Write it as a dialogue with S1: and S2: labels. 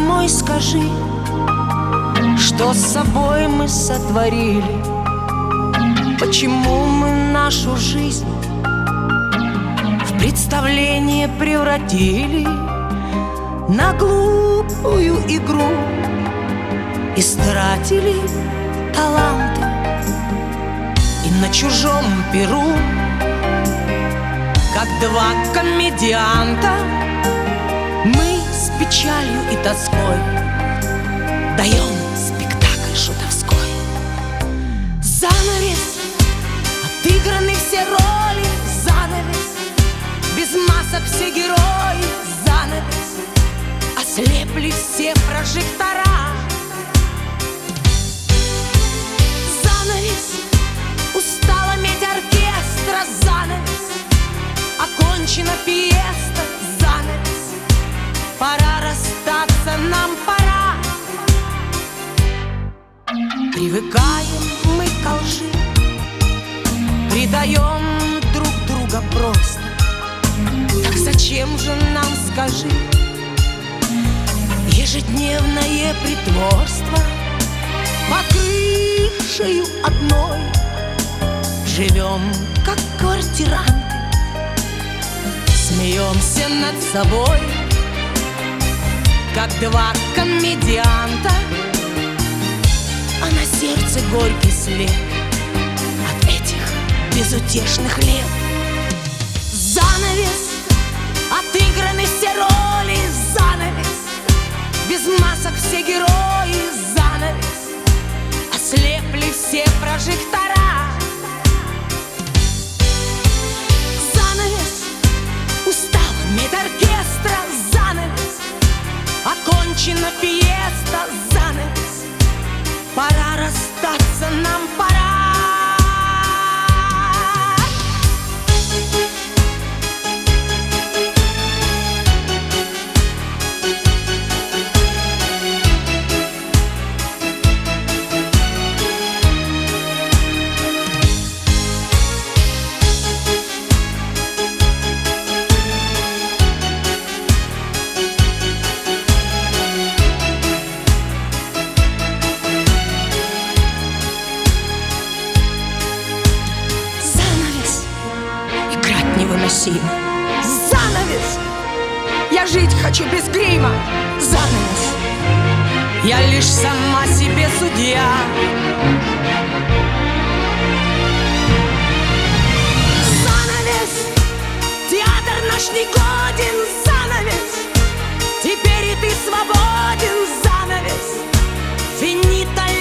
S1: мой, скажи, что с собой мы сотворили? Почему мы нашу жизнь в представление превратили? На глупую игру истратили таланты, и на чужом перу, как два комедианта, мы с печалью и тоской даем спектакль шутовской. Занавес, отыграны все роли, занавес, без масок все герои, занавес, ослепли все прожектора. Занавес, устала медь оркестра, занавес, окончена пьеста, занавес, пора расстаться, нам пора. Привыкаем мы к лжи, предаем друг друга просто. Так зачем же нам, скажи, ежедневное притворство? Под крышею одной живем, как квартиранты, смеемся над собой, как два комедианта, а на сердце горький след от этих безутешных лет. Занавес, отыграны все роли, занавес, без масок все герои, занавес, ослепли все прожектора. Занавес, устала медь оркестра, занавес, окончена пьеста, занавес, пора расстаться, нам пора. Невыносимо. Занавес, я жить хочу без грима. Занавес, я лишь сама себе судья. Занавес, театр наш не годен. Занавес, теперь и ты свободен. Занавес, финита